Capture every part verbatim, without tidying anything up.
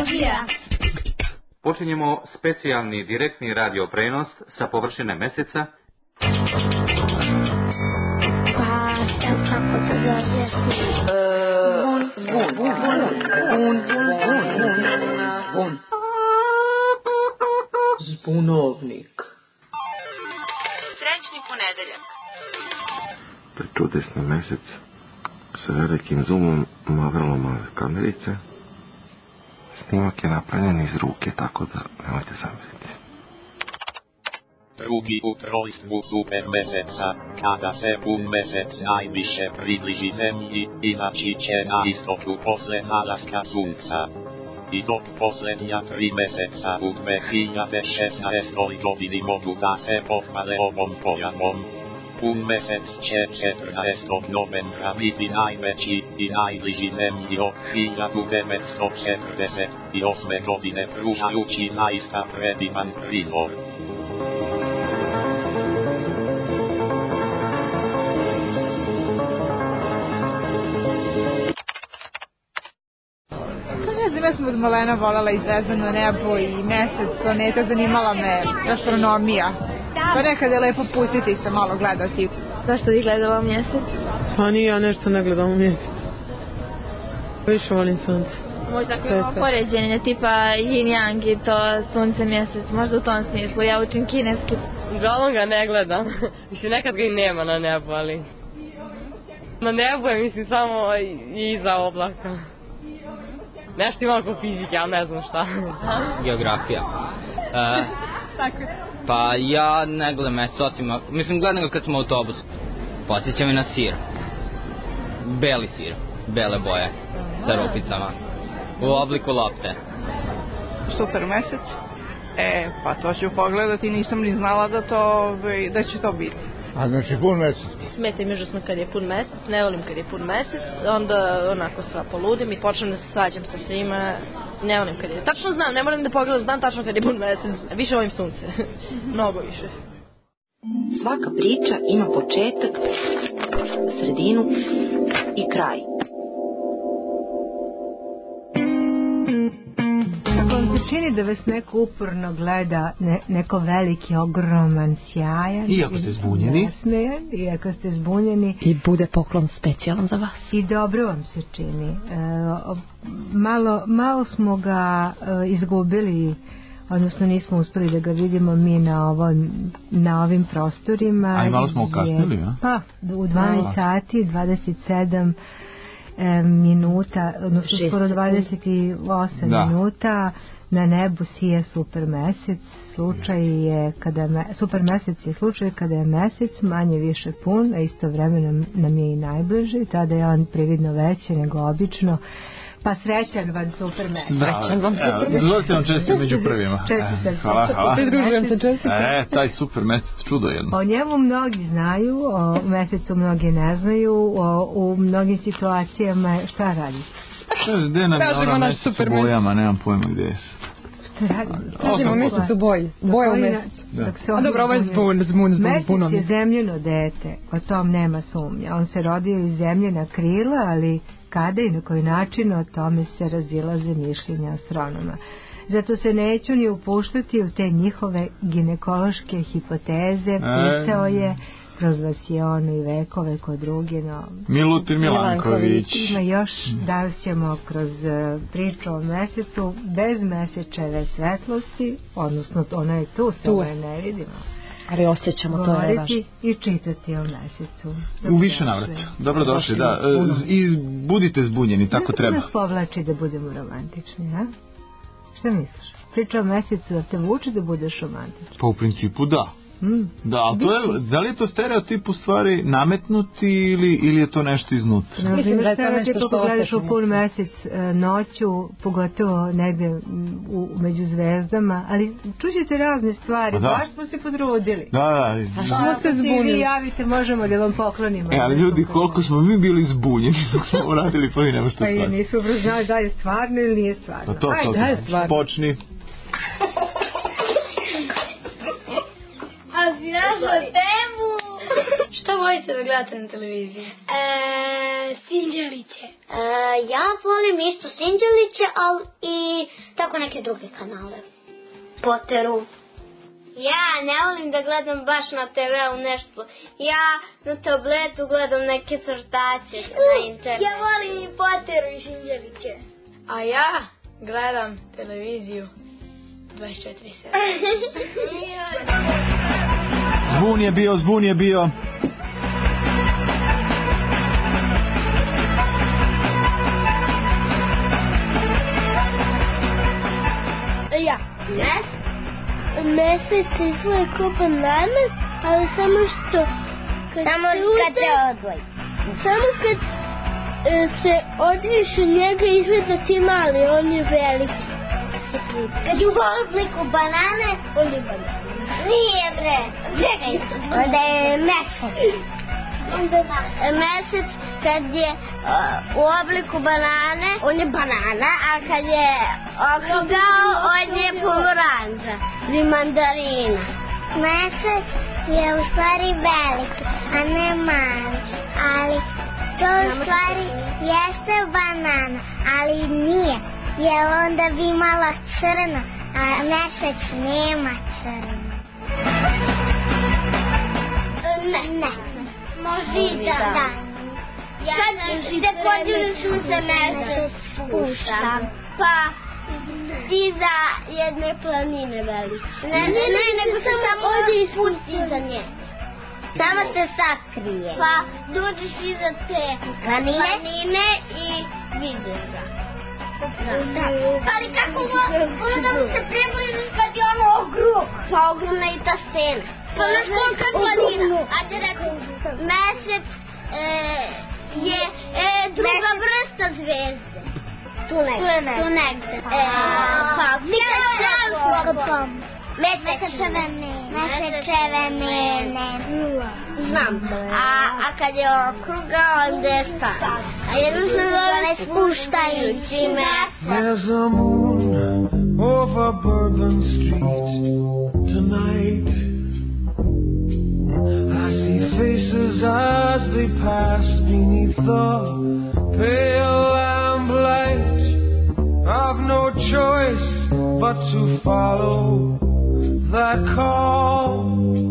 astrologija. Počinjemo specijalni direktni radio prenos sa površine meseca. Pa, sad kako to da objasnim? Zbun, zbun, zbun, zbun, zbunovnik. Srećni ponedeljak. Prečudesni mesec sa velikim zoomom, vrlo male kamerice. Snimak je napravljen iz ruke, tako da nemojte zamisliti. Drugi u trojstvu super meseca, kada se pun mesec najviše približi zemlji, izaći će na istoku posle zalaska sunca. I dok posljednja tri meseca u dve hiljade šesnaestoj godini mogu da se pohvale ovom pojavom, pun mesec će četrnaestog novembra biti najveći i najbliži zemlji od hiljadu devetsto četrdeset osme godine, pružajući zaista predivan prizor. Ja sam od malena voljela i zvezdano nebo i mesec, planeta, zanimala me astronomija. Pa nekad je lepo pustiti se malo gledati. Zašto vi gledala mjesec? Pa nije, ja nešto ne gledam u mjesec. Više volim sunce. Možda ako imamo poređenje tipa yin yang i to sunce mjesec, možda u tom smislu. Ja učim kineski. Uglavnom ga ne gledam. Mislim, nekad ga i nema na nebu, ali... Na nebu je, mislim, samo iza oblaka. Nešto ima oko fizike, ali ne znam šta. Geografija. E, pa ja ne gledam mesec, osim, mislim gledam ga kad sam u autobusu. Posjeća me na sir. Beli sir, bele boje, sa rupicama. U obliku lopte. Super mesec. E, pa to ću pogledati, nisam ni znala da, to, da će to biti. A znači pun mesec? Smeta mi užasno kad je pun mesec, ne volim kad je pun mesec, onda onako sva poludim i počnem da se svađam sa svima, ne volim kad je... Tačno znam, ne moram da pogledam, znam tačno kad je pun mesec, više volim sunce, mnogo više. Svaka priča ima početak, sredinu i kraj. Čini da vas neko uporno gleda, ne, neko veliki, ogroman, sjajan. Iako ste zbunjeni. Nesmejan, iako ste zbunjeni. I bude poklon specijalan za vas. I dobro vam se čini. E, malo, malo smo ga e, izgubili, odnosno nismo uspeli da ga vidimo mi na, ovoj, na ovim prostorima. A i malo smo ukasnili, a? Pa, u dvanaest sati, dvadeset sedam e, minuta, odnosno skoro dvadeset osam da. Minuta. Na nebu sije super mesec, slučaj je kada me, super mesec je slučaj kada je mesec manje više pun, a istovremeno nam je i najbliži, tada je on prividno veći nego obično. Pa srećan vam super mesec. Srećan vam super mesec. Dozvolite vam čestiti među prvima. Čestite. Hvala, hvala. Pridružujem se čestite. E, taj super mesec, čudo jedno. O njemu mnogi znaju, o mesecu mnogi ne znaju, o, u mnogim situacijama šta radi? Gde nam je ona mesec u bojama, nemam pojma gde je se. Šta radi? Kažemo mesec u boji, boja u mesec. A dobro, ovo je zbun, zbun, zbun, zbunom. Mesec je zemljeno dete, o tom nema sumnja. On se rodio iz zemljena krila, ali kada i na koji način o tome se razilaze mišljenja astronoma. Zato se neću ni upuštati u te njihove ginekološke hipoteze, pisao je kroz vasionu i vekove kod druge, no... Milutin Milanković. Ima još, da ćemo kroz uh, priču o mesecu, bez mesečeve svetlosti, odnosno ona je tu, samo je ne vidimo. Ali osjećamo, to je važno. I čitati o mesecu. U više navrata. Dobro došli, da. I budite zbunjeni, tako treba. Nešto nas povlači da budemo romantični, ha? Šta misliš? Priča o mesecu da te vuče da budeš romantičan? Pa u principu da. Mm. Da, ali to je, da li je to stereotip u stvari nametnuti ili, ili je to nešto iznutra? No, mislim da je stereotip ako gledaš u pun mesec noću, pogotovo negde u, među zvezdama, ali čućete razne stvari, da. Baš smo se podrudili. Da, da. A što ste zbunili? Vi javite, možemo da vam poklonimo. E, ali ljudi, koliko smo mi bili zbunjeni dok smo uradili, pa i nema što stvari. Pa i nisu znali da je stvarno ili nije stvarno. Pa to, Ajde, to, da je stvarno. Počni. A znaš o temu? Šta volite da gledate na televiziji? E, Sinđeliće. E, ja volim isto Sinđeliće, ali i tako neke druge kanale. Potteru. Ja ne volim da gledam baš na te veu nešto. Ja na tabletu gledam neke crtače na internetu. Ja volim i Potteru i Sinđeliće. A ja gledam televiziju dvadeset četiri sedam. Zbun je bio, zbun je bio. Ja. Yes. Mesec izgleda kao banana, ali samo što... Kad samo kad se odvoji. Samo kad e, se odviš od njega izgleda ti mali, on je veliki. Kad je u obliku banane, on je banana. Nije bre, čekaj, onda je mesec. Mesec kad je uh, u obliku banane, on je banana, a kad je okrugao, on je pomoranđa ili mandarina. Mesec je u stvari veliki, a ne mali, ali to u stvari jeste banana, ali nije, jer onda bi imala crno, a mesec nema crno. Ne, ne. Može i da. da. Ja kad se podijeli sunce mesec spuštam, pa iza jedne planine velike. Ne, ne, ne, nego se samo ode i spusti iza nje. Samo se sakrije. Pa dođeš iza te planine, planine i vidiš ga. Da. Ali kako ono da mu se približiš kad je ono ogromno? Pa ogromna i ta scena. Pa znaš kolika je planina? Ajde rekao, mesec e, je e, druga vrsta zvezde. Tu negde. Tu negde. E, pa, nikad slavno. Mesečeve mene. Mesečeve mene. Znam. A, a kad je okruga, onda je sad. A jedno se zove spuštajući mesec. There's a moon over Bourbon Street tonight. I see faces as they pass beneath the pale lamp light. I've no choice but to follow that call.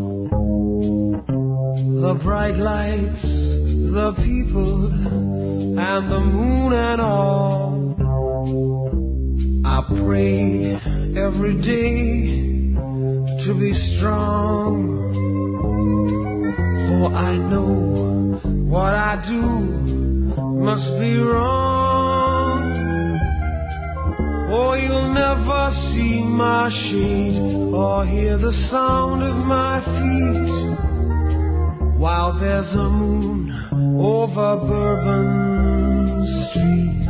The bright lights, the people, and the moon and all. I pray every day to be strong. For I know what I do must be wrong. Oh, you'll never see my shade or hear the sound of my feet while there's a moon over Bourbon Street.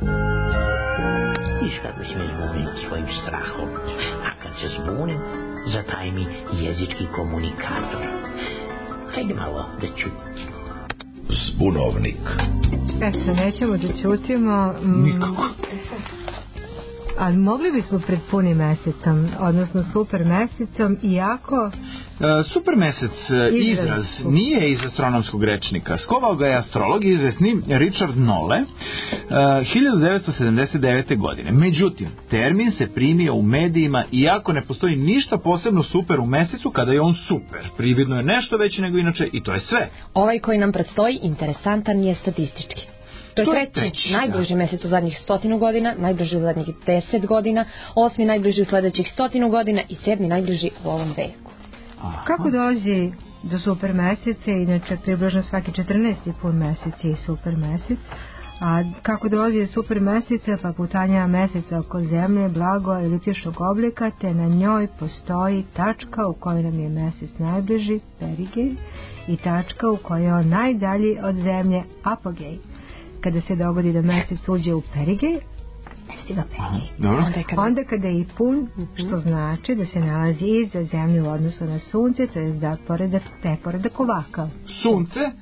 Viš kako se me zbunim svojim strahom, a kad se zbunim, zataj mi jezički komunikator. Hajde malo da čutim. Zbunovnik. Eto, nećemo da čutimo. Mm, Nikako. Ali mogli bismo pred punim mesecom, odnosno super mesecom, iako... E, super mesec izraz, izraz nije iz astronomskog rečnika. Skovao ga je astrolog izvesni Richard Nolle e, hiljadu devetsto sedamdeset devete. godine. Međutim, termin se primio u medijima iako ne postoji ništa posebno super u mesecu kada je on super. Prividno je nešto veće nego inače i to je sve. Ovaj koji nam predstoji interesantan je statistički. To je treći, treći najbliži mesec u zadnjih stotinu godina, najbliži u zadnjih deset godina, osmi najbliži u sledećih stotinu godina i sedmi najbliži u ovom veku. Aha. Kako dolazi do super meseca, inače približno svaki četrnaesti pun mesec je super mesec, a kako dolazi do super meseca, pa putanja meseca oko zemlje, blago eliptičnog oblika, te na njoj postoji tačka u kojoj nam je mesec najbliži, perigej, i tačka u kojoj je on najdalji od zemlje, apogej. Kada se dogodi da mesec uđe u perigej, stiga perigej. Onda, kada... onda kada je i pun, što znači da se nalazi iza zemlje u odnosu na sunce, to je da poredak, te poredak ovakav. Sunce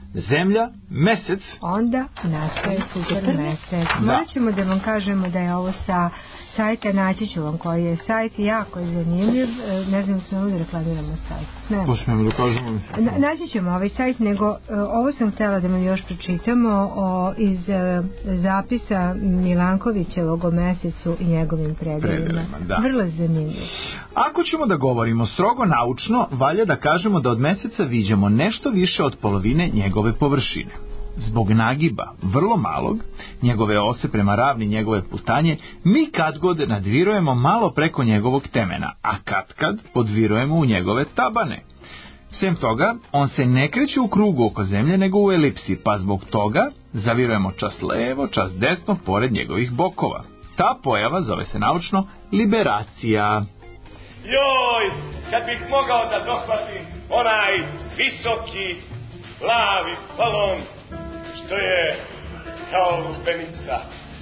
Zemlja, mesec. Onda nastaje super mesec. Morat ćemo da vam kažemo da je ovo sa sajta, naći ću vam koji je sajt, jako je zanimljiv. Ne znam, smemo da reklamiramo sajt. Smemo. To smemo da kažemo. Na, naći ćemo ovaj sajt, nego ovo sam htjela da vam još pročitamo o, iz zapisa Milankovićevog o mesecu i njegovim predelima. Vrlo zanimljiv. Ako ćemo da govorimo strogo naučno, valja da kažemo da od meseca viđamo nešto više od polovine njegove površine. Zbog nagiba, vrlo malog, njegove ose prema ravni njegove putanje, mi kad god nadvirujemo malo preko njegovog temena, a kad kad podvirujemo u njegove tabane. Sem toga, on se ne kreće u krugu oko zemlje, nego u elipsi, pa zbog toga zavirujemo čas levo, čas desno, pored njegovih bokova. Ta pojava zove se naučno liberacija. Joj, kad bih mogao da dohvatim onaj visoki, plavi balon, što je kao lupenica.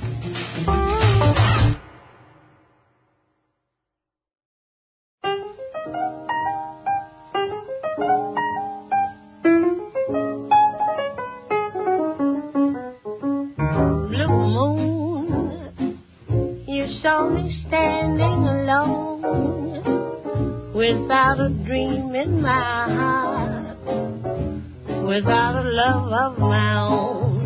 Blue moon, you saw me standing alone, without a dream in my heart, without a love of my own.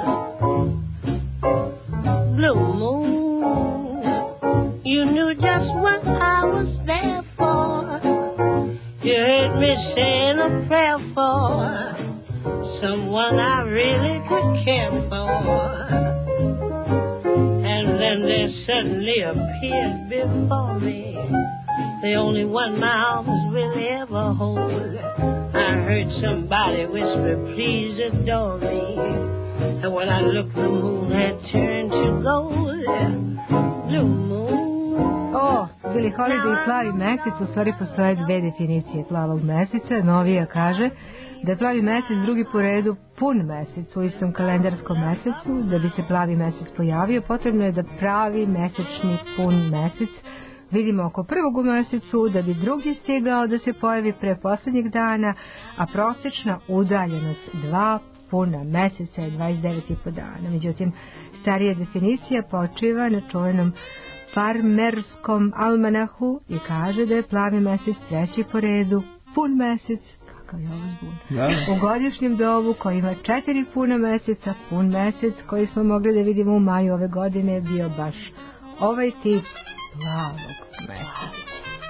Blue moon, you knew just what I was there for. You heard me saying a prayer for someone I really could care for. And then there suddenly appeared before me the only one my arms will ever hold. I heard somebody whisper, please adore me. And when I looked, the moon had turned to gold. Blue moon. O, Billie Holiday i plavi mesec, u stvari postoje dve definicije plavog meseca. Novija kaže da je plavi mesec drugi po redu pun mesec u istom kalendarskom mesecu. Da bi se plavi mesec pojavio, potrebno je da pravi mesečni pun mesec vidimo oko prvog u mesecu, da bi drugi stigao da se pojavi pre poslednjeg dana, a prosječna udaljenost dva puna meseca je dvadeset devet i po dana. Međutim, starija definicija počiva na čuvenom farmerskom almanahu i kaže da je plavi mesec treći po redu pun mesec. Kakav je ovo zbun? Ja. U godišnjem dobu koji ima četiri puna meseca, pun mesec koji smo mogli da vidimo u maju ove godine je bio baš ovaj tip plavog meseca.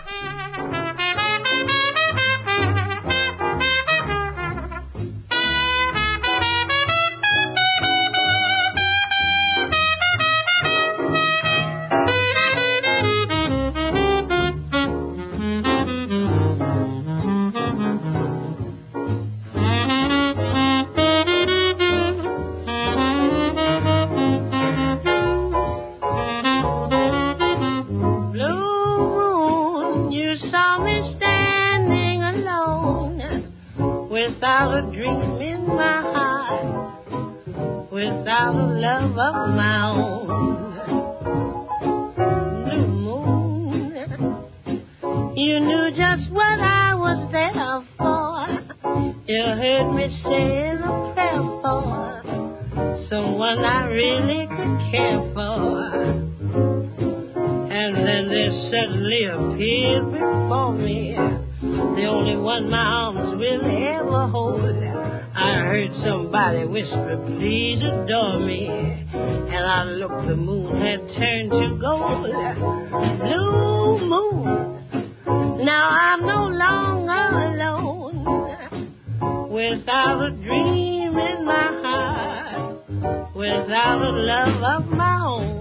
Without a dream in my heart, without a love of my own. Blue moon, you knew just what I was there for. You heard me saying a prayer for someone I really could care for. And then there suddenly appeared before me the only one my arms will ever hold. I heard somebody whisper, please adore me. And I looked, the moon had turned to gold. Blue moon, now I'm no longer alone, without a dream in my heart, without a love of my own.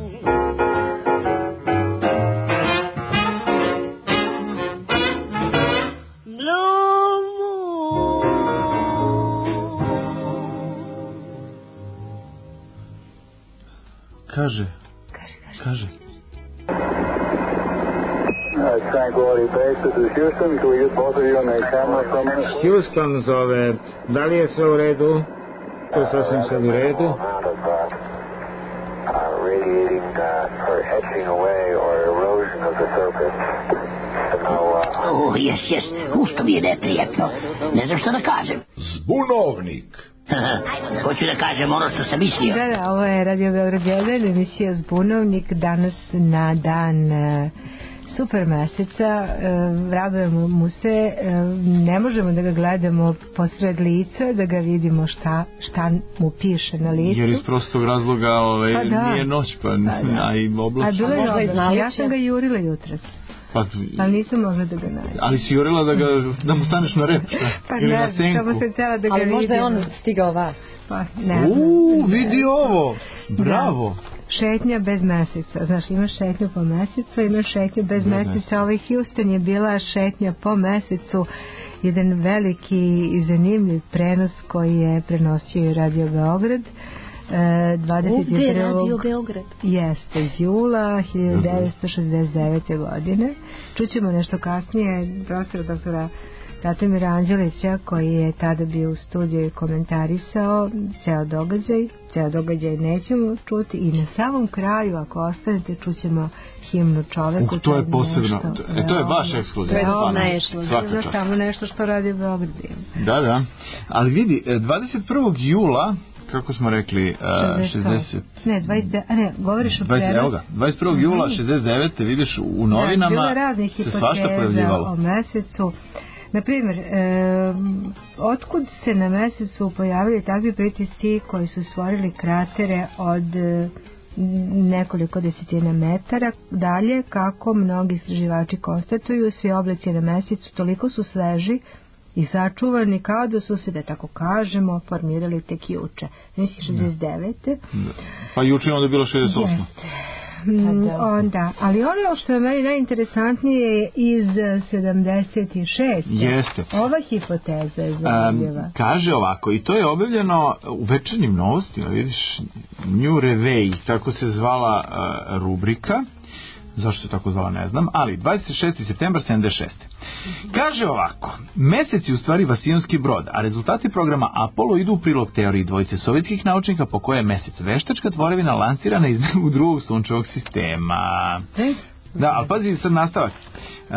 Kaže, kaže, kaže. Tranquility Base, this is Houston. Can we get both of you on the camera for a minute? Houston zove, da li je sve u redu? To je sasvim sve u redu. Radiating or etching away or erosion of the surface. Oh, jes, jes, ušto mi je neprijatno. Ne znam što da kažem. Zbunovnik. Hoću da kažem ono što sam mislio. Da, da, ovo je Radio Beograd jedan, emisija Zbunovnik, danas na dan e, super meseca, e, radujemo mu se, e, ne možemo da ga gledamo posred lica, da ga vidimo šta, šta mu piše na licu. Jer iz prostog razloga ove, pa da. nije noć, pa, pa da. A i oblačno. A bilo je oblačno, ja sam ga jurila jutros. Pa, ali nisam mogla da ga nađem. Ali si jurila da, ga, da mu staneš na rep, šta? Pa ili ne, na senku? samo sam htjela da ga ali vidim. Ali možda je on stigao vas. Pa ne. Uuu, vidi ovo, bravo. Da. Šetnja bez meseca, znaš, imaš šetnju po mesecu, imaš šetnju bez, bez meseca. meseca. Ovaj Houston je bila šetnja po mesecu, jedan veliki i zanimljiv prenos koji je prenosio i Radio Beograd. dvadeset prvog Ovdje Radio Beograd. Jeste, jula hiljadu devetsto šezdeset devete. godine. Čućemo nešto kasnije profesora doktora Tatomira Anđelića koji je tada bio u studiju i komentarisao ceo događaj. Ceo događaj nećemo čuti i na samom kraju, ako ostanete, čućemo himnu čoveku. Uh, to je posebno. Nešto, e, to je baš ekskluzivno. To je nešto. Samo nešto što radi Beograd. Da, da. Ali vidi, dvadeset prvog jula kako smo rekli, uh, šezdeset Ne, dvadeset a ne, govoriš o prenos. Evo ga, dvadeset prvog jula šezdeset devete vidiš u novinama da, se svašta pojavljivalo. O mesecu. Naprimjer, e, otkud se na mesecu pojavili takvi pritisci koji su stvorili kratere od e, nekoliko desetina metara dalje, kako mnogi istraživači konstatuju, svi oblici na mesecu toliko su sveži i sačuvani kao da su se, da tako kažemo, formirali tek juče. Mislim, šezdeset devete. Pa juče onda je bilo šezdeset osam. Jeste. Mm, onda, ali ono što je meni najinteresantnije je iz sedamdeset šeste. Jeste. Ova hipoteza je zanimljiva. Um, kaže ovako, i to je objavljeno u Večernjim novostima, vidiš, New Revey, tako se zvala uh, rubrika. Zašto je tako zvala, ne znam, ali dvadeset šesti septembar sedamdeset šeste. Kaže ovako, mesec je u stvari vasijonski brod, a rezultati programa Apollo idu u prilog teoriji dvojice sovjetskih naučnika po koje je mesec veštačka tvorevina lansirana iz drugog sunčevog sistema. Da, ali pazi sad nastavak. Uh,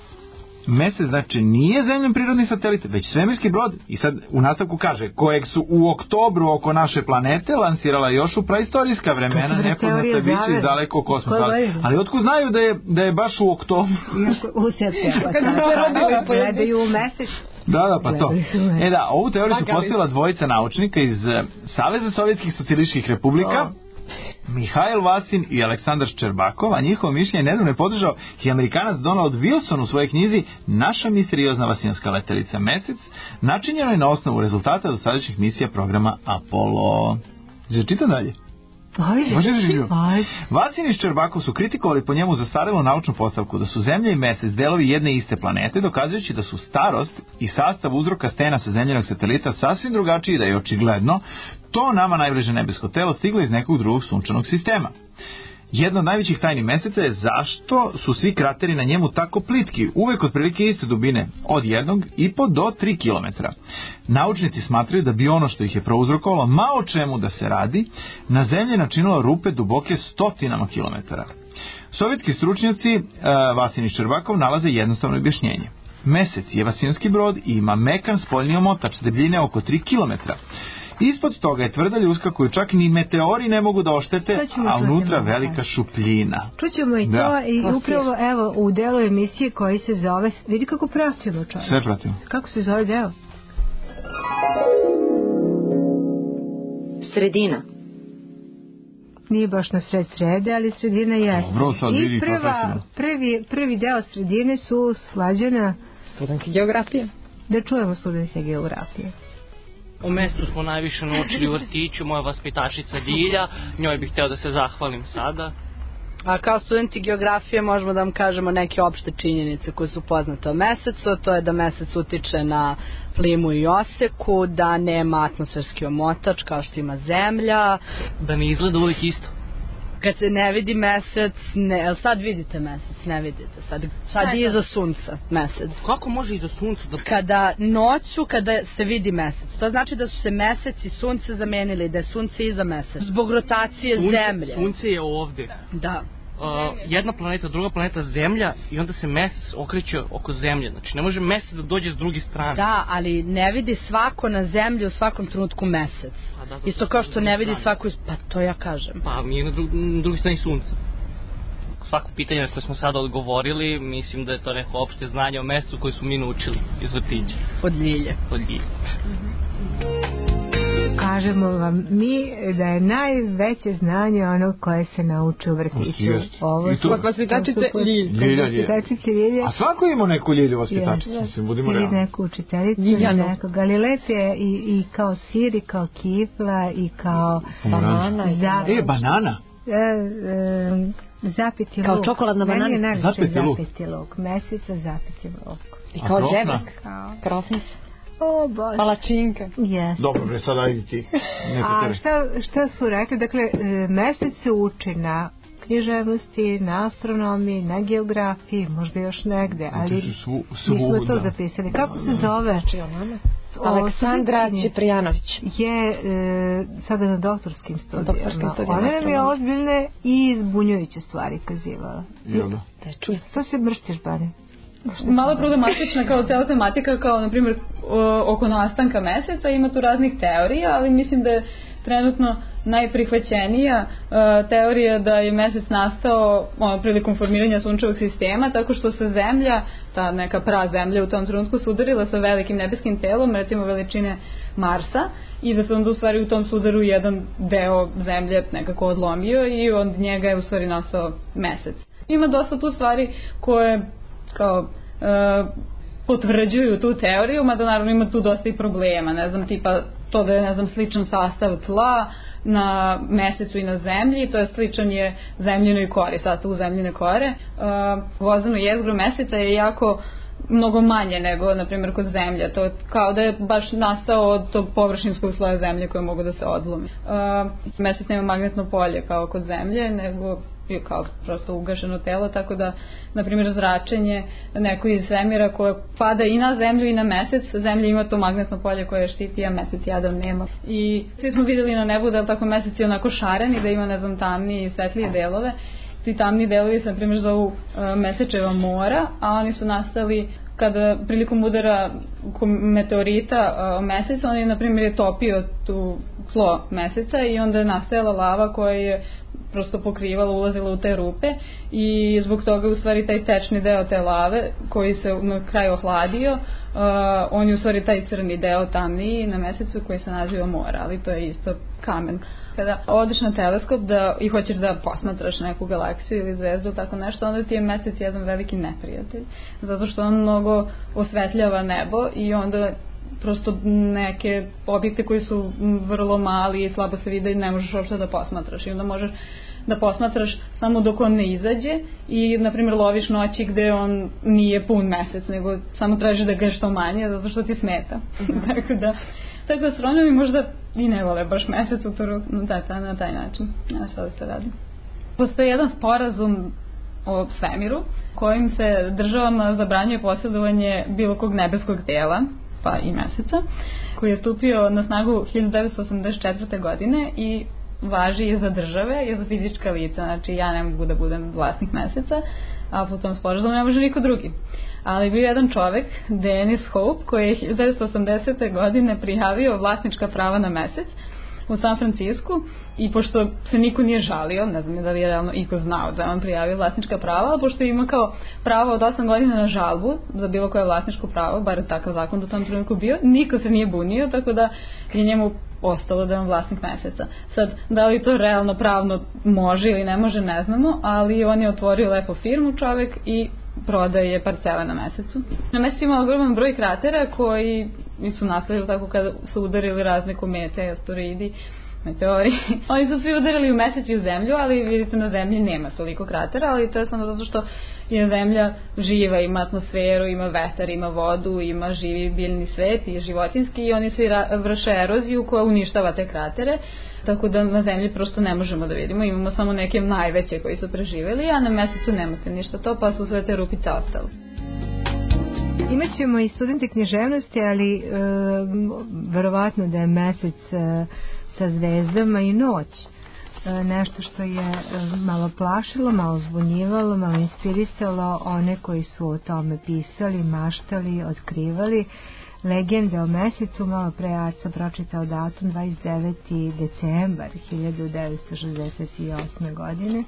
mesec znači nije zemljan prirodni satelit, već svemirski brod, i sad u nastavku kaže, kojeg su u oktobru oko naše planete lansirala još u praistorijska vremena nepoznata bića iz dalekog kosmosa. Ali otkud znaju da je, da je baš u oktobru? U septembru. Gledaju u mesec. Da, da, pa to. E da, ovu teoriju su postavila dvojica naučnika iz Saveza sovjetskih socijalističkih republika, Mihail Vasin i Aleksandar Ščerbakov, a njihovo mišljenje nedavno je podržao i Amerikanac Donald Wilson u svojoj knjizi Naša misteriozna vasijonska letelica Mesec, načinjeno je na osnovu rezultata dosadašnjih misija programa Apollo. Znači, čitam dalje. Može da živio. Vasin i Ščerbakov su kritikovali po njemu zastarelu naučnu postavku da su Zemlja i Mesec delovi jedne iste planete, dokazujući da su starost i sastav uzroka stena sa zemljenog satelita sasvim drugačiji, da je očigledno to nama najbliže nebesko telo stiglo iz nekog drugog sunčanog sistema. Jedna od najvećih tajni meseca je zašto su svi krateri na njemu tako plitki, uvek otprilike iste dubine, od jednog i po do tri kilometra. Naučnici smatraju da bi ono što ih je prouzrokovalo, ma o čemu da se radi, na zemlji načinilo rupe duboke stotinama kilometara. Sovjetski stručnjaci, uh, Vasin i Ščerbakov, nalaze jednostavno objašnjenje. Mesec je vasijonski brod i ima mekan spoljni omotač debljine oko tri kilometra. Ispod toga je tvrda ljuska koju čak ni meteori ne mogu da oštete, a unutra velika šupljina. Čućemo i da. to i upravo evo u delu emisije koji se zove, vidi kako pratimo čovječ. Sve pratimo. Kako se zove deo? Sredina. Nije baš na sred srede, ali sredina jeste. Dobro, sad vidi I prva, prvi, prvi deo sredine su Slađana studentke geografije. Da čujemo studentke geografije. U mestu smo najviše naučili u vrtiću, moja vaspitačica Dilja, njoj bih hteo da se zahvalim sada. A kao studenti geografije možemo da vam kažemo neke opšte činjenice koje su poznate o mesecu, to je da mesec utiče na plimu i oseku, da nema atmosferski omotač kao što ima zemlja. Da ne izgleda uvijek isto. Kad se ne vidi mesec, ne, sad vidite mesec, ne vidite, sad, sad je iza sunca mesec. Kako može iza sunca? Da... Kada noću, kada se vidi mesec, to znači da su se mesec i sunce zamenili, da je sunce iza meseca, zbog rotacije sunce, zemlje. Sunce je ovde. Da. jedna planeta, druga planeta Zemlja i onda se mesec okreće oko Zemlje. Znači ne može mesec da dođe s druge strane. Da, ali ne vidi svako na Zemlji u svakom trenutku mesec. Da, da, isto kao što ne vidi svako... Pa to ja kažem. Pa mi je na, dru na drugoj strani sunca. Svako pitanje na koje smo sada odgovorili, mislim da je to neko opšte znanje o mesecu koje su mi naučili iz vrtića. Od Ljilje. Od Ljilje. Kažemo vam mi da je najveće znanje ono koje se nauči u vrtiću. Ovo su vaspitačice Ljilje. Ljilje. A svako ima neku Ljilju vaspitačicu, mislim, budimo realni. Ili neku učiteljicu, nekog. Ali lep je i, i kao sir, i kao kifla, i kao banana. E, banana? E, e, zapiti luk. Kao čokoladna banana. Meni je najviše zapiti luk. Zapiti luk. Meseca zapiti luk. I kao džebek. Krosnica. O, Bože. Palačinka. Yes. Dobro, bre, sada idi ti. A šta, šta su rekli? Dakle, mesec se uči na književnosti, na astronomiji, na geografiji, možda još negde, ali svu, svu, mi smo to zapisali. Kako se zove? Aleksandra Ćeprijanović. Je e, sada na doktorskim studijama. Ona nam je ozbiljne i zbunjujuće stvari kazivala. Jel da? Da čujem. Što se mrštiš, Bane? Malo je problematična kao cela tematika, kao na primjer oko nastanka meseca, ima tu raznih teorija, ali mislim da je trenutno najprihvaćenija uh, teorija da je mesec nastao ono, prilikom formiranja sunčevog sistema, tako što se Zemlja, ta neka prazemlja u tom trenutku sudarila sa velikim nebeskim telom, recimo veličine Marsa, i da se onda u stvari u tom sudaru jedan deo Zemlje nekako odlomio i od njega je u stvari nastao mesec. Ima dosta tu stvari koje kao uh, potvrđuju tu teoriju, mada naravno ima tu dosta i problema, ne znam, tipa to da je, ne znam, sličan sastav tla na mesecu i na zemlji, to je sličan je zemljinoj kori, sastavu zemljine kore. Uh, vozdano jezgro meseca je jako mnogo manje nego, na primjer, kod zemlje. To je kao da je baš nastao od tog površinskog sloja zemlje koje mogu da se odlomi. Uh, mesec nema magnetno polje kao kod zemlje, nego je kao prosto ugašeno telo, tako da, na primjer, zračenje neko iz svemira koje pada i na zemlju i na mesec, zemlja ima to magnetno polje koje štiti, a mesec jadan nema. I svi smo vidjeli na nebu da tako mesec je onako šaren i da ima, ne znam, tamnije i svetlije delove. Ti tamni delovi se, na primjer, zovu uh, mesečeva mora, a oni su nastali kada prilikom udara meteorita uh, meseca, on je, na primjer, je topio tu tlo meseca i onda je nastajala lava koja je prosto pokrivala, ulazila u te rupe i zbog toga u stvari taj tečni deo te lave koji se na kraju ohladio, uh, on je u stvari taj crni deo tamniji na mesecu koji se naziva mora, ali to je isto kamen. Kada odeš na teleskop da, i hoćeš da posmatraš neku galaksiju ili zvezdu, tako nešto, onda ti je mesec jedan veliki neprijatelj, zato što on mnogo osvetljava nebo i onda prosto neke objekte koji su vrlo mali i slabo se vide i ne možeš uopšte da posmatraš i onda možeš da posmatraš samo dok on ne izađe i, na primjer, loviš noći gde on nije pun mesec, nego samo tražiš da ga je što manje zato što ti smeta. tako da tako da astronomi možda i ne vole baš mesec u toru na taj, na taj način. Ja što da se radi. Postoji jedan sporazum o svemiru kojim se državama zabranjuje posjedovanje bilo kog nebeskog tela, pa i meseca, koji je stupio na snagu hiljadu devetsto osamdeset četvrte. godine i važi i za države i za fizička lica. Znači, ja ne mogu da budem vlasnik meseca, a po tom sporazumu ne može niko drugi. Ali bio jedan čovek, Dennis Hope, koji je hiljadu devetsto osamdesete. godine prijavio vlasnička prava na mesec u San Francisku i pošto se niko nije žalio, ne znam da li je realno iko znao da on prijavio vlasnička prava, ali pošto ima kao pravo od osam godina na žalbu za bilo koje vlasničko pravo, bar je takav zakon do tom trenutku bio, niko se nije bunio, tako da je njemu ostalo da je on vlasnik meseca. Sad, da li to realno pravno može ili ne može, ne znamo, ali on je otvorio lepo firmu čovek i prodaje parcele na mesecu. Na mesecu ima ogroman broj kratera koji su nastali tako kada su udarili razne komete, asteroidi, meteori. Oni su svi udarili u mesec i u zemlju, ali vidite na zemlji nema toliko kratera, ali to je samo zato što je zemlja živa, ima atmosferu, ima vetar, ima vodu, ima živi biljni svet i životinski i oni svi vrše eroziju koja uništava te kratere. Tako da na zemlji prosto ne možemo da vidimo, imamo samo neke najveće koji su preživjeli, a na mesecu nemate ništa to, pa su sve te rupice ostale. Imaćemo i studente književnosti, ali e, verovatno da je mesec e, sa zvezdama i noć. nešto što je malo plašilo, malo zbunjivalo, malo inspirisalo one koji su o tome pisali, maštali, otkrivali. Legende o mesecu, malo pre Aca pročitao datum dvadeset deveti decembar hiljadu devetsto šezdeset osme godine.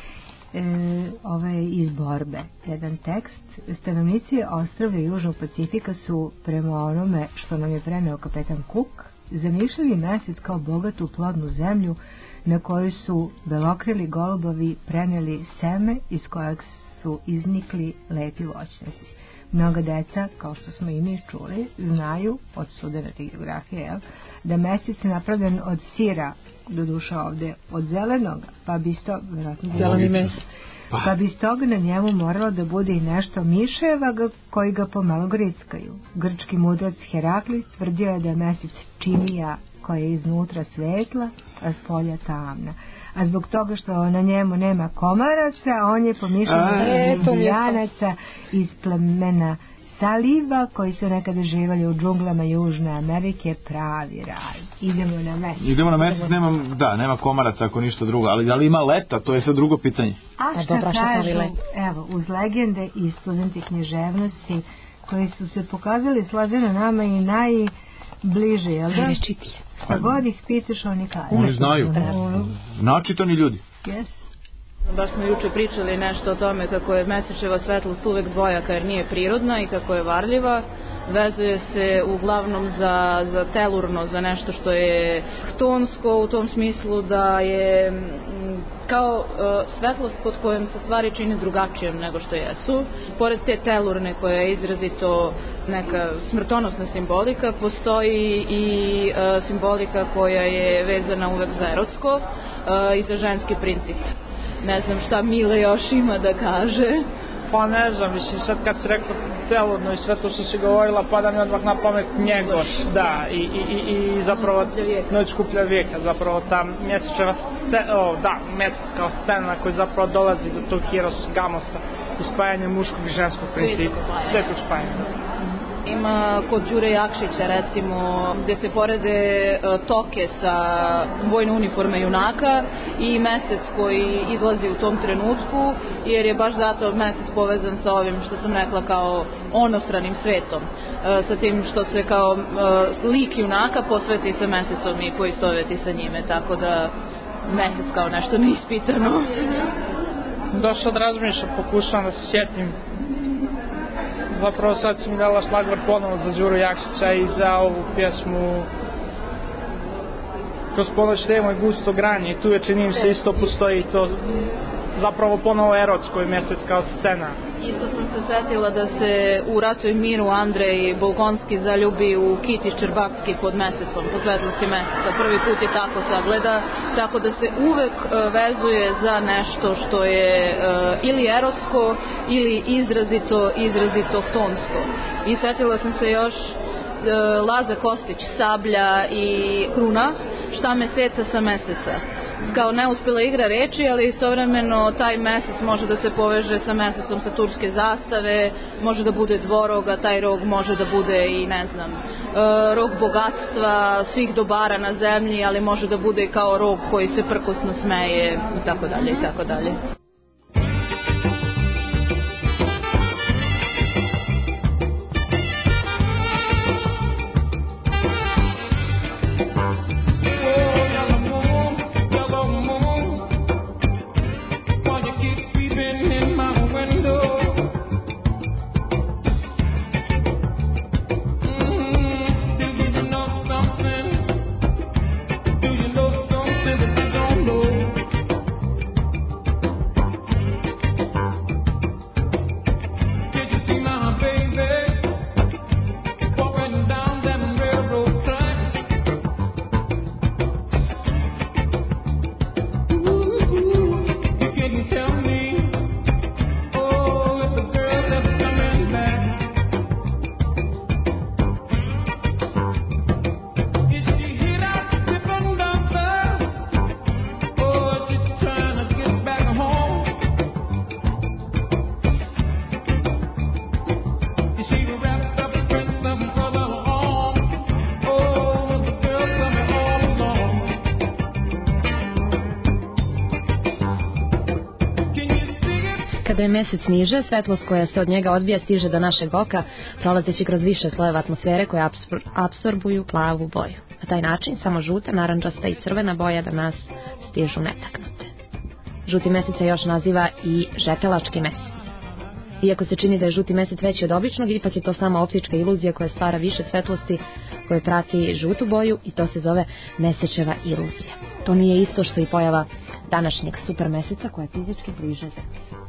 E, ovo je iz Borbe jedan tekst. Stanovnici ostrvlja Južnog Pacifika su, prema onome što nam je preneo kapetan Cook, zamišljali mesec kao bogatu plodnu zemlju na kojoj su belokrili golubovi preneli seme iz kojeg su iznikli lepi voćnjaci. Mnoga deca, kao što smo i mi čuli, znaju od studenata geografije, jel, da mesec je napravljen od sira, do duša ovde, od zelenog, pa bi isto, vjerojatno, zeleni mesec, pa bi iz toga na njemu moralo da bude i nešto miševa koji ga pomalo grickaju. Grčki mudrac Heraklis tvrdio je da je mesec činija koja je iznutra svetla, a s polja tamna. A zbog toga što na njemu nema komaraca, on je pomišljen od indijanaca iz plemena Saliva, koji su nekada živali u džunglama Južne Amerike, pravi raj. Idemo na mesec. Idemo na mesec, nema, da, nema komaraca ako ništa drugo, ali, ali ima leta, to je sad drugo pitanje. A šta kažu, evo, uz legende i studenti književnosti, koji su se pokazali slađeno nama i najbliže, jel da? Najrečitije. Šta god ih pitaš, oni kažu. Oni znaju. Načitani ljudi. Yes. Baš smo juče pričali nešto o tome kako je mesečeva svetlost uvek dvojaka jer nije prirodna i kako je varljiva. Vezuje se uglavnom za, za telurno, za nešto što je htonsko u tom smislu da je kao uh, svetlost pod kojom se stvari čine drugačijom nego što jesu. Pored te telurne koja je izrazito neka smrtonosna simbolika, postoji i uh, simbolika koja je vezana uvek za erotsko uh, i za ženski princip. Ne znam šta Mile još ima da kaže. Pa ne znam, mislim, sad kad si rekla telurno i sve to što si govorila, pada mi odmah na pamet Njegoš, da, i, i, i, i zapravo Noć skuplja vijeka, zapravo ta mjesečeva scena, o, da, mjesec kao scena koji zapravo dolazi do tog Hiros Gamosa i spajanja muškog i ženskog principa, svetog spajanja. Ima kod Đure Jakšića recimo gde se porede uh, toke sa vojne uniforme junaka i mesec koji izlazi u tom trenutku, jer je baš zato mesec povezan sa ovim što sam rekla kao onostranim svetom, uh, sa tim što se kao uh, lik junaka posveti sa mesecom i poistoveti sa njime, tako da mesec kao nešto neispitano. Da, sad razmišljam, pokušavam da se sjetim. Zapravo sad si mi dala šlagvor ponovo za Đuru Jakšića i za ovu pjesmu Kroz ponoć temo i gusto granje, i tu je, čini mi se, isto postoji to zapravo ponovo erotsko i mjesec kao scena. Isto sam se setila da se u Ratu i miru Andrej Bolkonski zaljubi u Kiti Ščerbakski pod mesecom, po svetlosti meseca. Prvi put je tako sagleda, tako da se uvek uh, vezuje za nešto što je uh, ili erotsko ili izrazito, izrazito htonsko. I setila sam se još uh, Laza Kostić, Sablja i Kruna, šta meseca sa meseca. Kao neuspela igra reči, ali istovremeno taj mesec može da se poveže sa mesecom sa turske zastave, može da bude dvoroga, taj rog može da bude i ne znam, rog bogatstva, svih dobara na zemlji, ali može da bude kao rog koji se prkosno smeje i tako dalje i tako dalje. kada je mesec niže, svetlost koja se od njega odbija stiže do našeg oka, prolazeći kroz više slojeva atmosfere koje apsor- apsorbuju plavu boju. Na taj način samo žuta, narančasta i crvena boja do nas stižu netaknute. Žuti mesec se još naziva i žetelački mesec. Iako se čini da je žuti mesec veći od običnog, ipak je to samo optička iluzija koja stvara više svetlosti koje prati žutu boju i to se zove mesečeva iluzija. To nije isto što i pojava današnjeg super meseca koja je fizički bliže zemlji.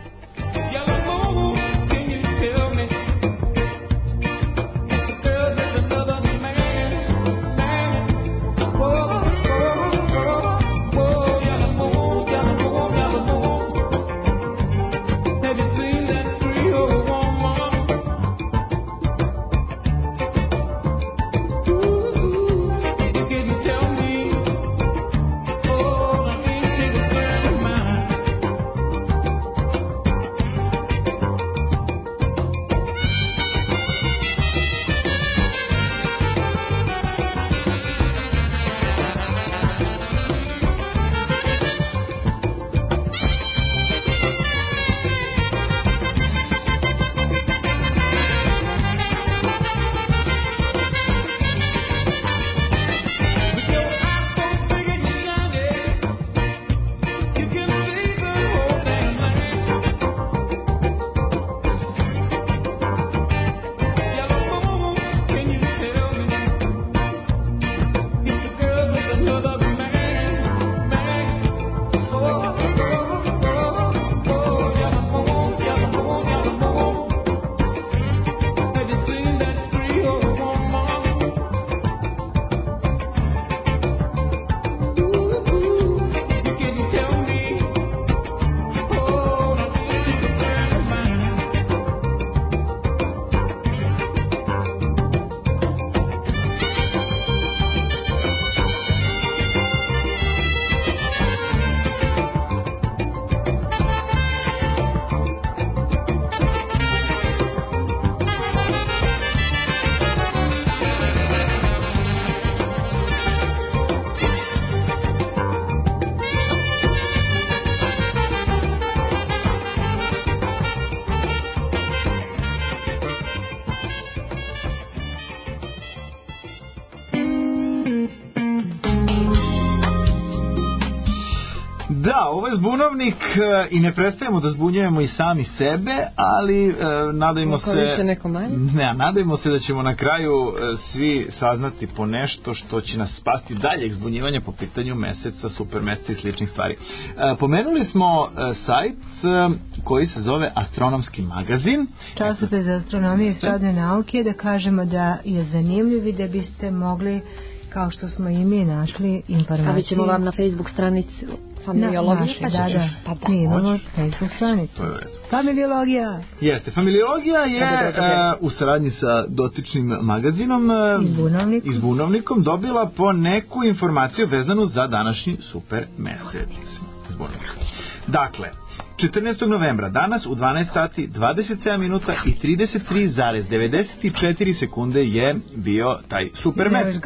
Da, ovo je zbunovnik i ne prestajemo da zbunjujemo i sami sebe, ali e, nadajmo se... Više neko manje? Ne, nadajmo se da ćemo na kraju e, svi saznati po nešto što će nas spasti daljeg zbunjivanja po pitanju meseca, super meseca i sličnih stvari. E, pomenuli smo e, sajt e, koji se zove Astronomski magazin. Časopis za astronomiju i srodne nauke, da kažemo da je zanimljiv i da biste mogli, kao što smo i mi našli informacije. Stavit ćemo vam na Facebook stranicu Familiologija, pa da, da, pa da. Mi imamo Facebook stranicu. Familiologija. Jeste, Familiologija je uh, u saradnji sa dotičnim magazinom uh, Izbunovnikom. Izbunovnikom dobila po neku informaciju vezanu za današnji super mesec. Izbunovnik. Dakle, četrnaestog novembra, danas u dvanaest sati dvadeset sedam minuta i trideset tri zarez devedeset četiri sekunde je bio taj super mesec.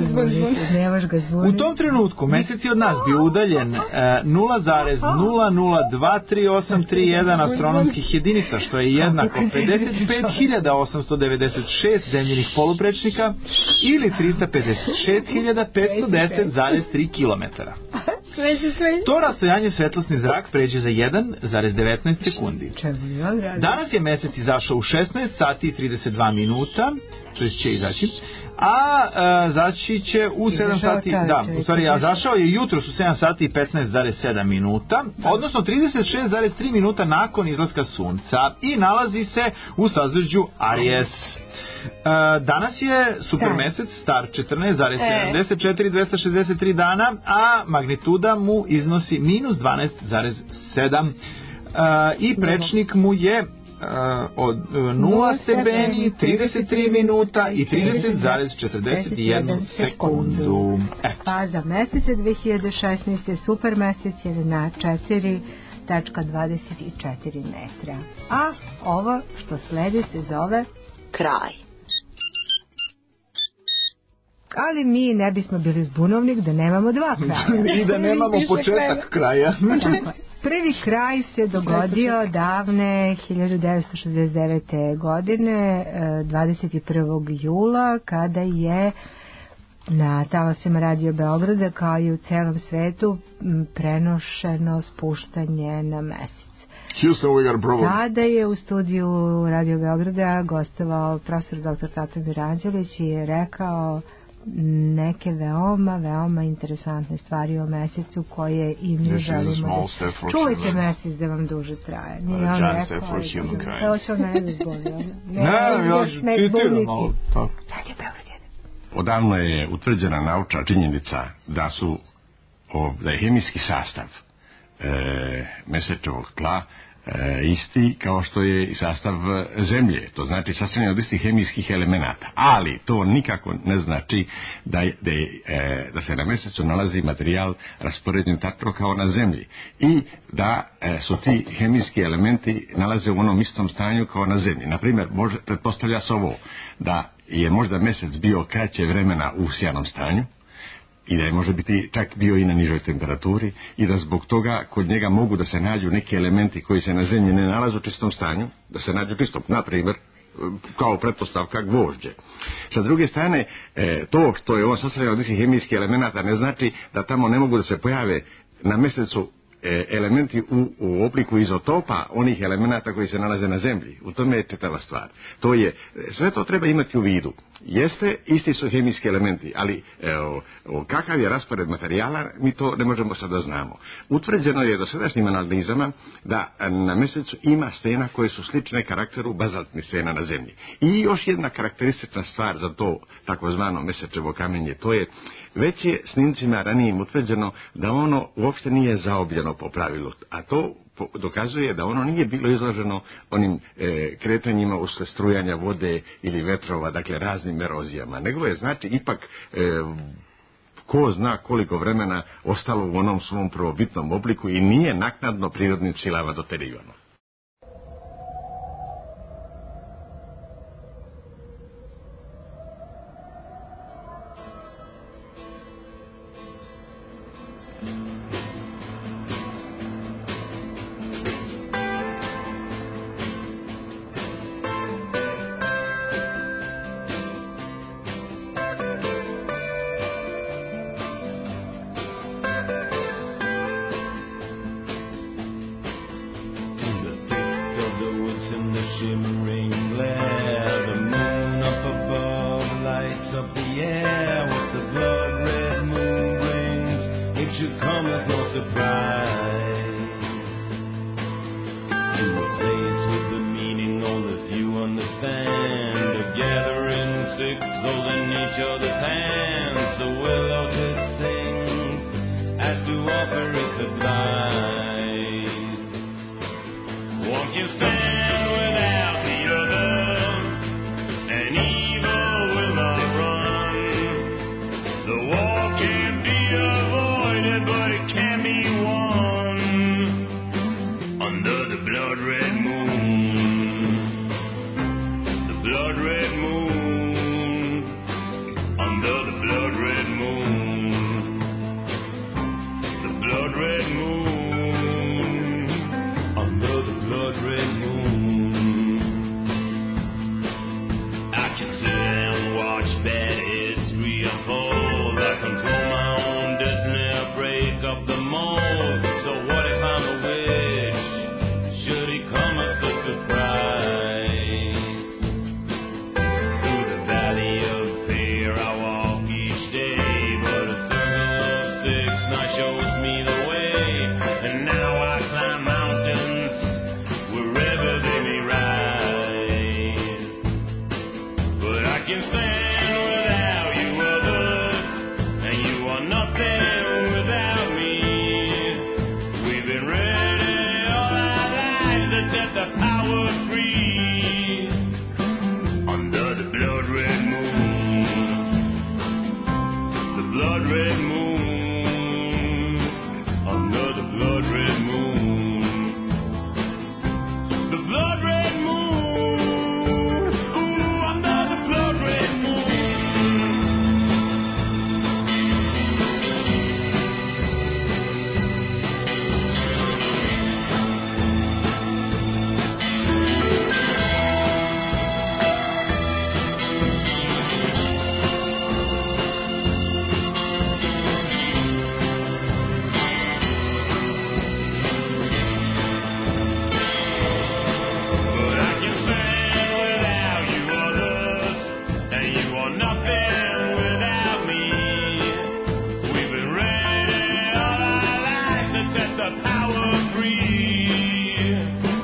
U tom trenutku mesec je od nas bio udaljen nula zarez nula nula dva tri osam tri jedan astronomskih jedinica, što je jednako pedeset pet hiljada osamsto devedeset šest zemljenih poluprečnika ili trista pedeset šest hiljada petsto deset zarez tri kilometara. To rastojanje svetlosni zrak pređe za jedan zarez devetnaest sekundi. Danas je mesec izašao u šesnaest sati i trideset dva minuta, to će izaći, a e, zaći će u sedam sati, da, u stvari, a zašao je jutros u sedam sati i petnaest zarez sedam minuta, odnosno trideset šest zarez tri minuta nakon izlaska sunca i nalazi se u sazvežđu Aries. E, danas je super mesec star četrnaest zarez sedamdeset četiri dvesta šezdeset tri dana, a magnituda mu iznosi minus dvanaest zarez sedam e, i prečnik mu je Uh, od uh, nula stepeni, trideset tri minuta i trideset zarez četrdeset jedan sekundu. Eto. Faza meseca dve hiljade šesnaeste super mesec je na četiri zarez dvadeset četiri metra. A ovo što sledi se zove kraj. Ali mi ne bismo bili zbunovnik da nemamo dva kraja. I da nemamo početak kraja. Tako je. Prvi kraj se dogodio davne hiljadu devetsto šezdeset devete. godine, dvadeset prvog jula, kada je na talasima Radio Beograda, kao i u celom svetu, prenošeno spuštanje na mesec. Houston, we got a problem. Tada je u studiju Radio Beograda gostovao profesor doktor Tato Miranđelić i je rekao neke veoma, veoma interesantne stvari o mesecu koje i mi želimo da... Čujte mesec da vam duže traje. Nije on rekao... To će on mene da zbogio. Ne, ja citiram malo. Radio Beograd jedan. Odavno je utvrđena naučna činjenica da su da je hemijski sastav e, mesečevog tla e, isti kao što je i sastav zemlje. To znači sastavljen od istih hemijskih elemenata. Ali to nikako ne znači da, da, e, da se na mesecu nalazi materijal raspoređen tako kao na zemlji. I da e, su ti hemijski elementi nalaze u onom istom stanju kao na zemlji. Naprimjer, može, pretpostavlja se ovo, da je možda mesec bio kraće vremena u sjajnom stanju i da je može biti čak bio i na nižoj temperaturi i da zbog toga kod njega mogu da se nađu neki elementi koji se na zemlji ne nalaze u čistom stanju, da se nađu čistom, na primjer kao pretpostavka gvožđe. Sa druge strane, to što je on sastavljen od istih hemijskih elemenata ne znači da tamo ne mogu da se pojave na mesecu elementi u, u obliku izotopa onih elemenata koji se nalaze na zemlji. U tome je čitava stvar. To je, sve to treba imati u vidu. Jeste, isti su hemijski elementi, ali evo, kakav je raspored materijala, mi to ne možemo sad da znamo. Utvrđeno je do sadašnjim analizama da na mesecu ima stena koje su slične karakteru bazaltnih stena na zemlji. I još jedna karakteristična stvar za to takozvano mesečevo kamenje, to je već je snimcima ranijim utvrđeno da ono uopšte nije zaobljeno po pravilu, a to dokazuje da ono nije bilo izloženo onim e, kretanjima usled strujanja vode ili vetrova, dakle raznim erozijama, nego je znači ipak e, ko zna koliko vremena ostalo u onom svom prvobitnom obliku i nije naknadno prirodnim silama doterivano. Won't you stand without the other? free.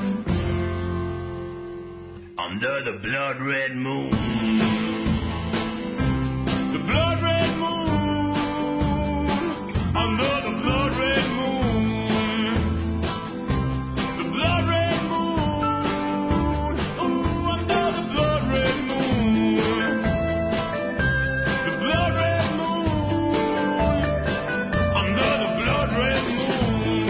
Under the blood red moon. The blood red moon. Under the blood red moon. The blood red moon. Ooh, under the blood red moon. The blood red moon. Under the blood red moon.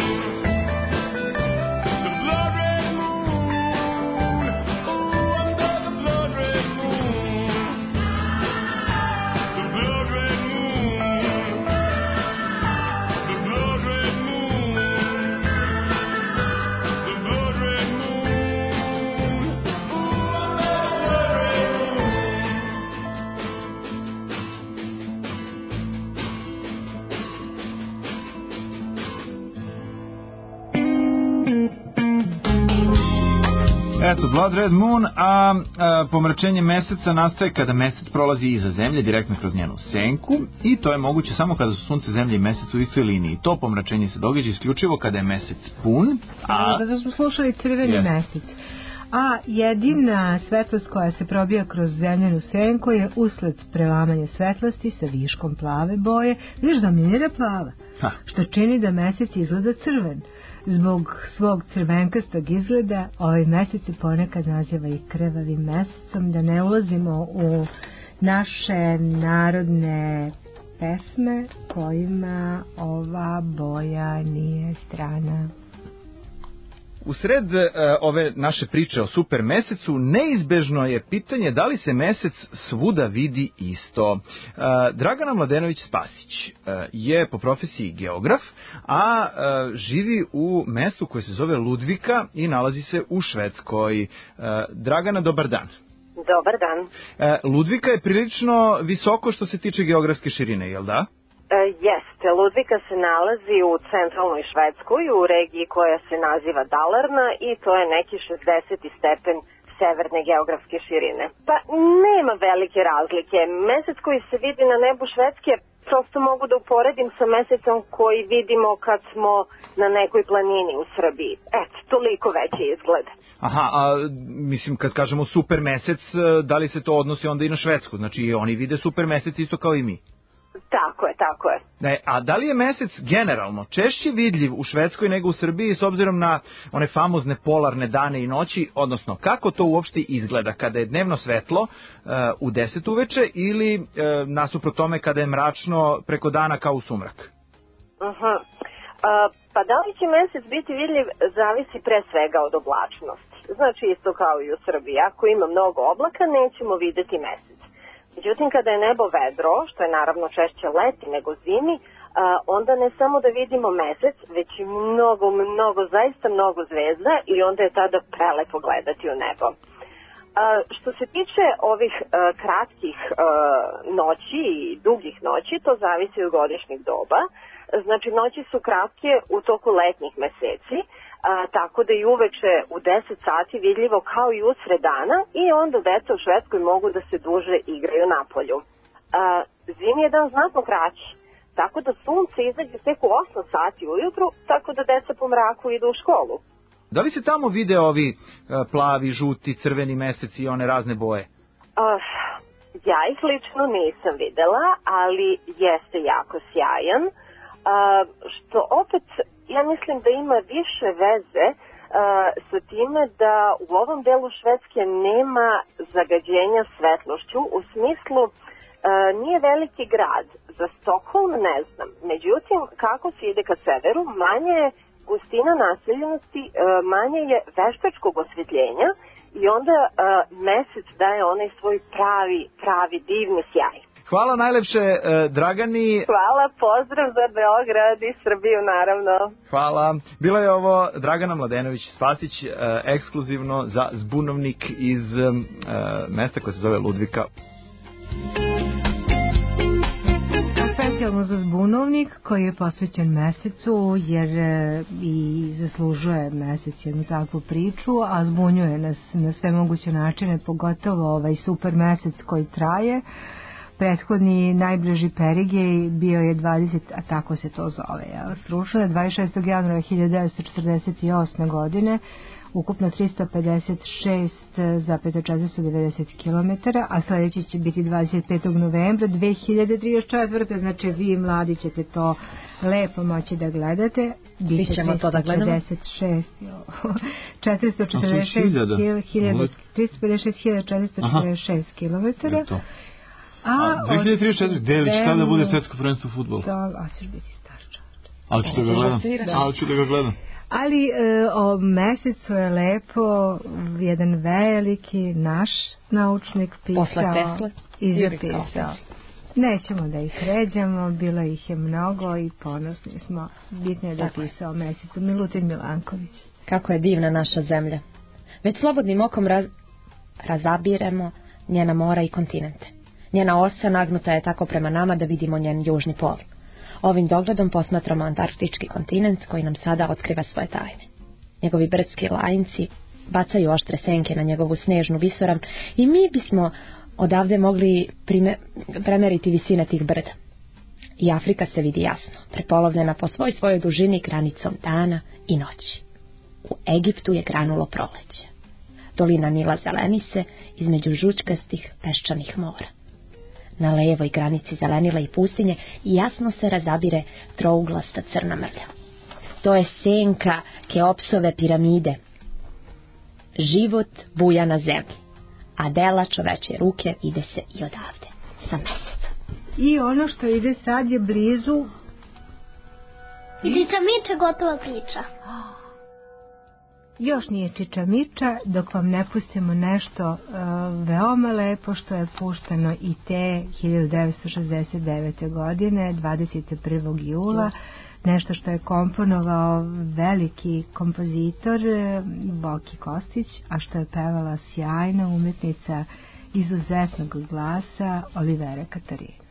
The blood red moon. Ooh, under the blood red moon. The blood red moon. The blood red moon. The blood red moon. Ooh, under the blood red moon. Eto, Blood Red Moon, a, a pomračenje meseca nastaje kada mesec prolazi iza zemlje, direktno kroz njenu senku, i to je moguće samo kada su sunce, zemlje i mesec u istoj liniji. To pomračenje se događa isključivo kada je mesec pun. A... Da smo slušali crveni yes. mesec. A jedina svetlost koja se probija kroz zemljenu senku je usled prelamanja svetlosti sa viškom plave boje, vidiš da minira plava, ha. Što čini da mesec izgleda crven. Zbog svog crvenkastog izgleda, ovaj mesec se ponekad naziva i krvavim mesecom, da ne ulazimo u naše narodne pesme kojima ova boja nije strana. U sred uh, ove naše priče o super mesecu neizbežno je pitanje da li se mesec svuda vidi isto. Uh, Dragana Mladenović-Spasić uh, je po profesiji geograf, a uh, živi u mestu koje se zove Ludvika i nalazi se u Švedskoj. Uh, Dragana, dobar dan. Dobar dan. Uh, Ludvika je prilično visoko što se tiče geografske širine, jel da? E, jeste, Ludvika se nalazi u centralnoj Švedskoj, u regiji koja se naziva Dalarna i to je neki šezdeseti stepen severne geografske širine. Pa nema velike razlike. Mesec koji se vidi na nebu Švedske prosto mogu da uporedim sa mesecom koji vidimo kad smo na nekoj planini u Srbiji. Eto, toliko veći izgled. Aha, a mislim kad kažemo super mesec, da li se to odnosi onda i na Švedsku? Znači oni vide super mesec isto kao i mi? Tako je, tako je. Ne, a da li je mesec generalno češće vidljiv u Švedskoj nego u Srbiji s obzirom na one famozne polarne dane i noći, odnosno kako to uopšte izgleda kada je dnevno svetlo uh, u deset uveče ili uh, nasuprot tome kada je mračno preko dana kao u sumrak? Uh-huh. uh, pa da li će mesec biti vidljiv zavisi pre svega od oblačnosti. Znači isto kao i u Srbiji, ako ima mnogo oblaka nećemo videti mesec. Međutim, kada je nebo vedro, što je naravno češće leti nego zimi, onda ne samo da vidimo mesec, već i mnogo, mnogo, zaista mnogo zvezda i onda je tada prelepo gledati u nebo. Što se tiče ovih kratkih noći i dugih noći, to zavisi od godišnjeg doba. Znači, noći su kratke u toku letnjih meseci, a, tako da i uveče u deset sati vidljivo kao i usred dana i onda deca u Švedskoj mogu da se duže igraju napolju. A, zimi je dan znatno kraći, tako da sunce izađe tek u osam sati ujutru, tako da deca po mraku idu u školu. Da li se tamo vide ovi plavi, žuti, crveni meseci i one razne boje? A, ja ih lično nisam videla, ali jeste jako sjajan. Uh, što opet, ja mislim da ima više veze uh, sa time da u ovom delu Švedske nema zagađenja svetlošću, u smislu uh, nije veliki grad, za Stockholm ne znam, međutim kako se ide ka severu, manje je gustina naseljenosti, uh, manje je veštačkog osvjetljenja i onda uh, mesec daje onaj svoj pravi, pravi divni sjaj. Hvala najlepše, eh, Dragani. Hvala, pozdrav za Beograd i Srbiju, naravno. Hvala. Bila je ovo Dragana Mladenović-Spasić, eh, ekskluzivno za Zbunovnik iz eh, mesta koje se zove Ludvika. Specijalno za Zbunovnik koji je posvećen mesecu jer e, i zaslužuje mesec jednu takvu priču, a zbunjuje nas na sve moguće načine, pogotovo ovaj super mesec koji traje. prethodni najbliži perigej bio je dvadeset, a tako se to zove, jel? Srušeno je dvadeset šestog januara hiljadu devetsto četrdeset osme godine, ukupno tristo pedeset šest zarez četiristo devedeset kilometara, a sljedeći će biti dvadeset petog novembra dve hiljade trideset četvrte. Znači vi mladi ćete to lepo moći da gledate. Mi ćemo to da gledamo. četiristo četrdeset šest hiljada tristo pedeset šest hiljada četiristo četrdeset šest kilometara. A dve hiljade trideset četvrte. Delić kada bude svetsko prvenstvo u fudbalu? A ćeš biti star čovječ. Ali ću da ga gledam. Ali ću da ga gledam. Ali e, o mesecu je lepo jedan veliki naš naučnik pisao i zapisao. Nećemo da ih ređamo, bilo ih je mnogo i ponosni smo. Bitno je da pisao o mesecu. Milutin Milanković. Kako je divna naša zemlja. Već slobodnim okom raz, razabiremo njena mora i kontinente. Njena osa nagnuta je tako prema nama da vidimo njen južni pol. Ovim dogledom posmatramo antarktički kontinent koji nam sada otkriva svoje tajne. Njegovi brdski lajnci bacaju oštre senke na njegovu snežnu visorav i mi bismo odavde mogli prime, premeriti visine tih brda. I Afrika se vidi jasno, prepolovljena po svoj svojoj dužini granicom dana i noći. U Egiptu je granulo proleće. Dolina Nila zeleni se između žučkastih peščanih mora. Na levoj granici zelenila i pustinje jasno se razabire trouglasta crna mrlja. To je senka Keopsove piramide. Život buja na zemlji, a dela čovečje ruke ide se i odavde, sa meseca. I ono što ide sad je blizu... Čiča Miča, gotova priča. Još nije Čiča Miča, dok vam ne pustimo nešto uh, veoma lepo što je pušteno i te hiljadu devetsto šezdeset devete godine, dvadeset prvog jula, nešto što je komponovao veliki kompozitor Boki Kostić, a što je pevala sjajna umetnica izuzetnog glasa Olivera Katarina.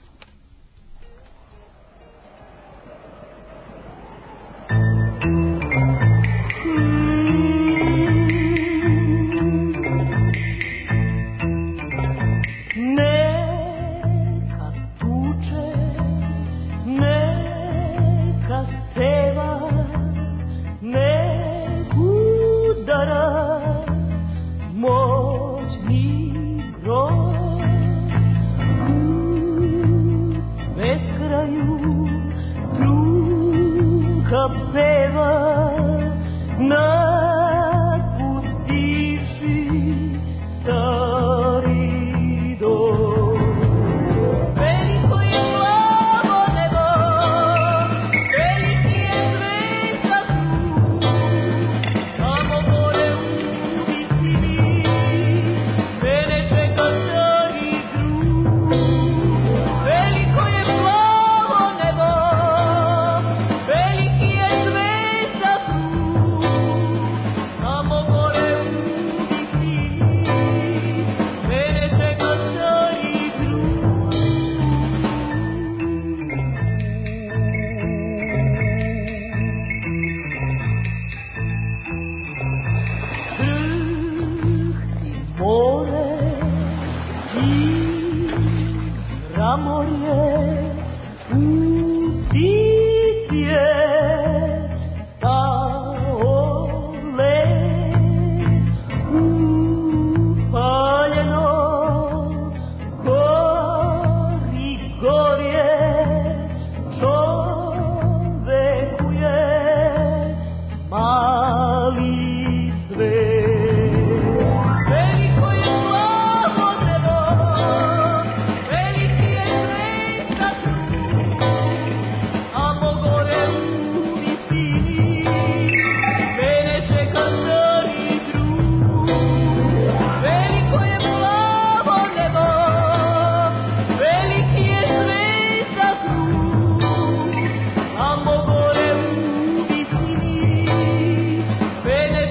Bene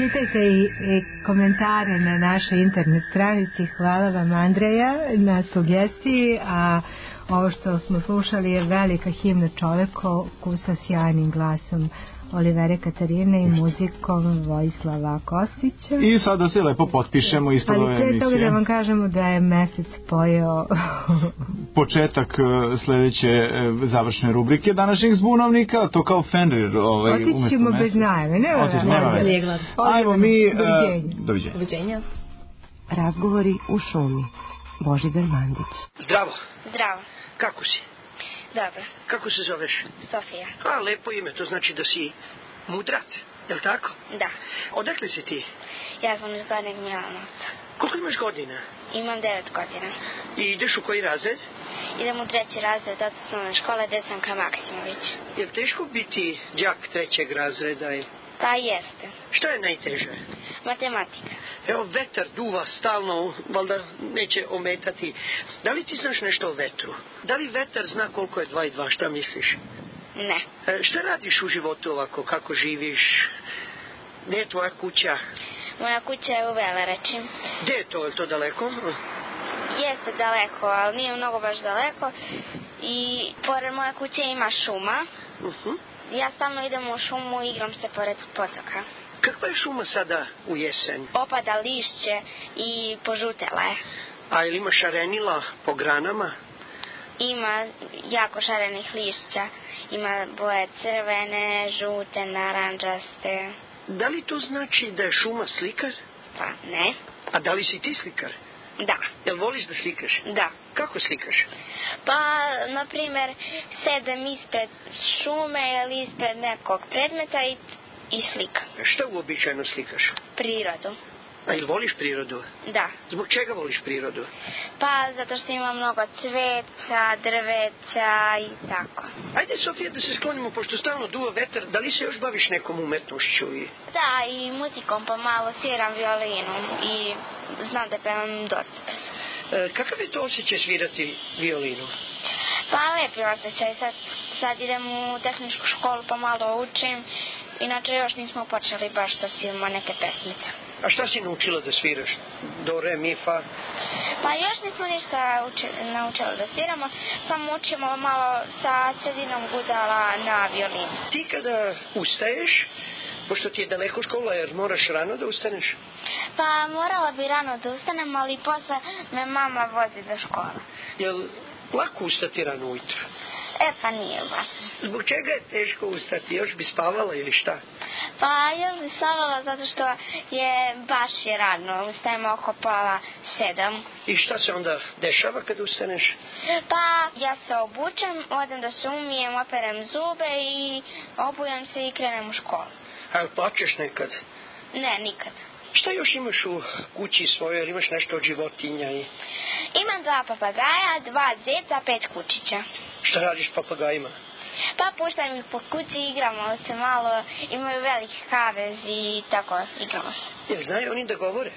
čitajte i, i komentare na našoj internet stranici. Hvala vam, Andreja, na sugestiji, a ovo što smo slušali je velika himna čoveku sa sjajnim glasom Olivere Katarine i muzikom Vojislava Kostića. I sada se lepo potpišemo ispod ove emisije. Ali pre toga da vam kažemo da je mesec pojeo početak sledeće završne rubrike današnjeg zbunovnika, to kao Fenrir ovaj, umesto mesec. Otićemo bez najave, ne nema. Ajmo mi... Doviđenja. Doviđenja. Razgovori u šumi. Božidar Mandić. Zdravo. Zdravo. Kako si? Dobro. Kako se zoveš? Sofija. A, lepo ime, to znači da si mudrac, je li tako? Da. Odakle si ti? Ja sam iz Gornjeg Milanovca. Koliko imaš godina? Imam devet godina. I ideš u koji razred? Idem u treći razred od osnovne škole Desanka Maksimović. Je li teško biti đak trećeg razreda? Pa jeste. Šta je najteže? Matematika. Evo, vetar duva stalno, valjda neće ometati. Da li ti znaš nešto o vetru? Da li vetar zna koliko je dva i dva, šta misliš? Ne. E, šta radiš u životu ovako, kako živiš? Gde je tvoja kuća? Moja kuća je u Velereči. Gde je to, je to daleko? Jeste daleko, ali nije mnogo baš daleko. I pored moje kuće ima šuma. Uh-huh. Ja stalno idem u šumu i igram se pored potoka. Kakva je šuma sada u jesen? Opada lišće i požutela je. A ili ima šarenila po granama? Ima jako šarenih lišća. Ima boje crvene, žute, naranđaste. Da li to znači da je šuma slikar? Pa ne. A da li si ti slikar? Da. Jel voliš da slikaš? Da. Kako slikaš? Pa, na primjer, sedem ispred šume ili ispred nekog predmeta i, i slikam. Šta uobičajeno slikaš? Prirodu. A ili voliš prirodu? Da. Zbog čega voliš prirodu? Pa, zato što ima mnogo cveća, drveća i tako. Ajde, Sofija, da se sklonimo, pošto stalno duva vetar, da li se još baviš nekom umetnošću? I... Da, i muzikom pomalo, sviram violinu i znam da pevam dosta pesama. E, kakav je to osjećaj svirati violinu? Pa, lepi osjećaj. Sad, sad idem u tehničku školu, pa malo učim. Inače, još nismo počeli baš da sviramo neke pesmice. A šta si naučila da sviraš? Do, re, mi, fa? Pa još nismo ništa uči, naučili da sviramo, samo učimo malo sa sredinom gudala na violinu. Ti kada ustaješ, pošto ti je daleko škola, jer moraš rano da ustaneš? Pa morala bi rano da ustanem, ali posle me mama vozi do škola. Jel lako ustati rano ujutro? E, pa nije baš. Zbog čega je teško ustati? Još bi spavala ili šta? Pa još bi spavala zato što je baš je rano. Ustajemo oko pola sedam. I šta se onda dešava kad ustaneš? Pa ja se obučem, odem da se umijem, operem zube i obujem se i krenem u školu. A jel plačeš nekad? Ne, nikad. Šta još imaš u kući svojoj, jer imaš nešto od životinja? I... Imam dva papagaja, dva zeca, pet kučića. Šta radiš s papagajima? Pa puštam ih po kući, igramo se malo, imaju veliki kavez i tako igramo se. Jel znaju oni da govore?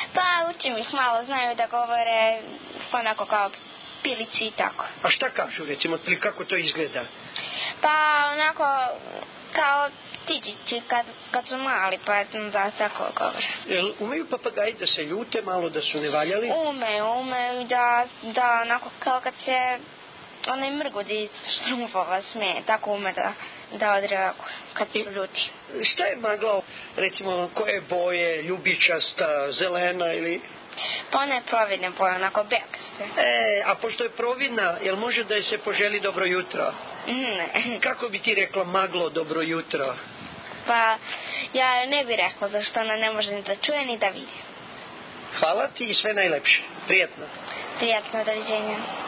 Pa učim ih malo, znaju da govore onako kao pilići i tako. A šta kažu, recimo, kako to izgleda? Pa onako kao ptičići kad, kad su mali, pa da tako govore. Jel umeju papagaji da se ljute malo, da su nevaljali? Umeju, umeju da, da onako kao kad se onaj mrgudi štrumfova smeje, tako ume da, da odreaguje kad se ljuti. Šta je magla, recimo, koje boje, ljubičasta, zelena ili... Pa ona je providna boja, onako bekaste. E, a pošto je providna, jel može da je se poželi dobro jutro? Ne. Kako bi ti rekla maglo dobro jutro? Pa ja ne bi rekla zašto ona ne može ni da čuje ni da vidi. Hvala ti i sve najlepše. Prijatno. Prijatno, doviđenja.